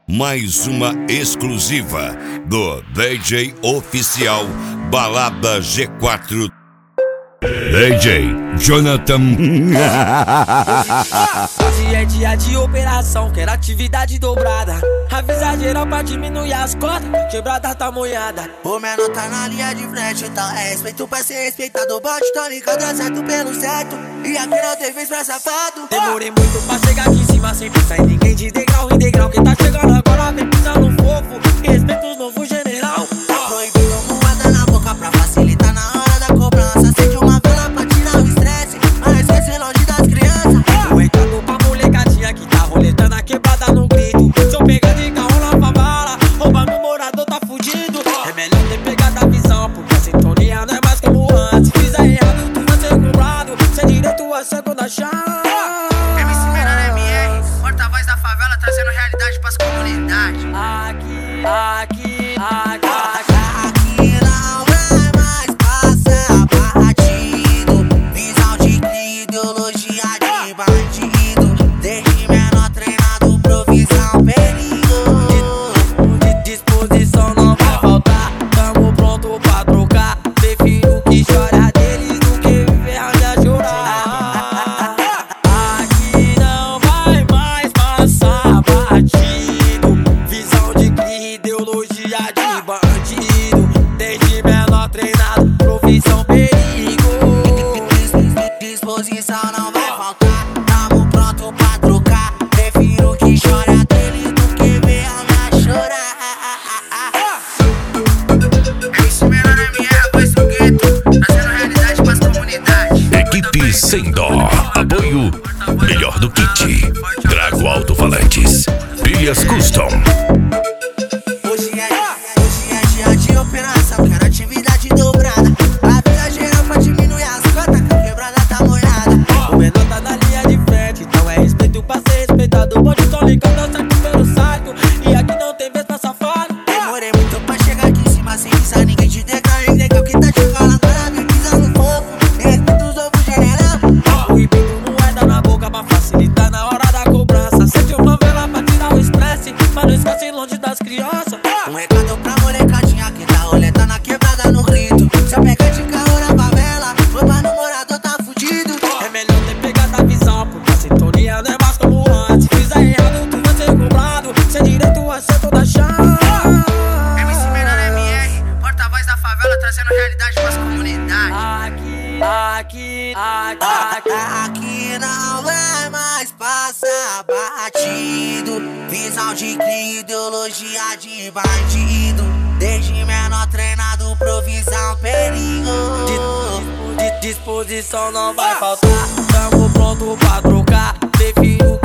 mais uma exclusiva do DJ Oficial Balada G4. DJ Jonathan. Hoje é dia de operação, quero atividade dobrada. Avisa geral pra diminuir as cotas, quebrada tá molhada. O menor tá na linha de frente, então é respeito pra ser respeitado. O bote tá ligado, é certo pelo certo. E aqui não tem vez pra safado. Demorei muito pra chegar aqui em cima, sem pensar em ninguém, de degrau em degrau. Quem tá chegando agora vem pisando fofo, respeita os novos general. Tá proibido moeda na boca pra facilitar na hora da cobrança. Acende uma vela pra tirar o estresse, mas esquece longe das crianças. Tô entrando pra molecadinha que tá roletando a quebrada no grito. Se eu pegar de carro na favela, roubar meu morador tá fudido. É melhor ter pegado a visão, porque a sintonia não é mais como antes. Se fizer errado, tu vai ser cobrado, sem direito a segunda chance. MC Menor MR, porta-voz da favela, trazendo realidade pras comunidades. Aqui não é mais passar batido. Visão de cria, ideologia de bandido. Desde menor treinado, provisão, perigo. de disposição não vai faltar, tamo pronto pra trocar. Prefiro que chora deles do que viver a me chorar. Aqui não vai mais passar batido. Visão de cria, ideologia de bandido. Desde menor treinado, profissão, perigo. Disposição não vai faltar, tamo pronto pra trocar. Prefiro que chora dele do que ver a minha chorar. MC Menor MR, voz do gueto, trazendo realidade pras comunidades. Equipe sem dó. Apoio melhor do kit. Drago Alto-Falantes. Pilhas Custom. Hoje é dia de operação, quero atividade dobrada. Avisa geral pra diminuir as cotas, que a quebrada tá molhada. O menor tá na linha de frente, então é respeito pra ser respeitado. O bonde tão ligado, certo pelo certo, e aqui não tem vez pra safado. Demorei muito pra chegar aqui em cima, sem pisar ninguém de degrau em degrau. Quem tá chegando agora vem pisando fofo, respeita os novos general. Proibido moeda na boca pra facilitar na hora da cobrança. Acende uma vela pra tirar o estresse, mas não esquece longe das crianças. Um recado pra molecadinha que tá roletando a quebrada no grito. Se eu pegar de carro na favela, roubar no morador tá fudido. É melhor ter pegado a visão, porque a sintonia não é mais como antes. Se fizer errado, tu vai ser cobrado, sem direito a ser toda chance. MC Menor MR, porta-voz da favela, trazendo realidade pras comunidades. Aqui não é mais passar batido. Visão de cria, ideologia de bandido. Desde menor treinado, provisão, perigo. De disposição não vai faltar, tamo pronto pra trocar. Prefiro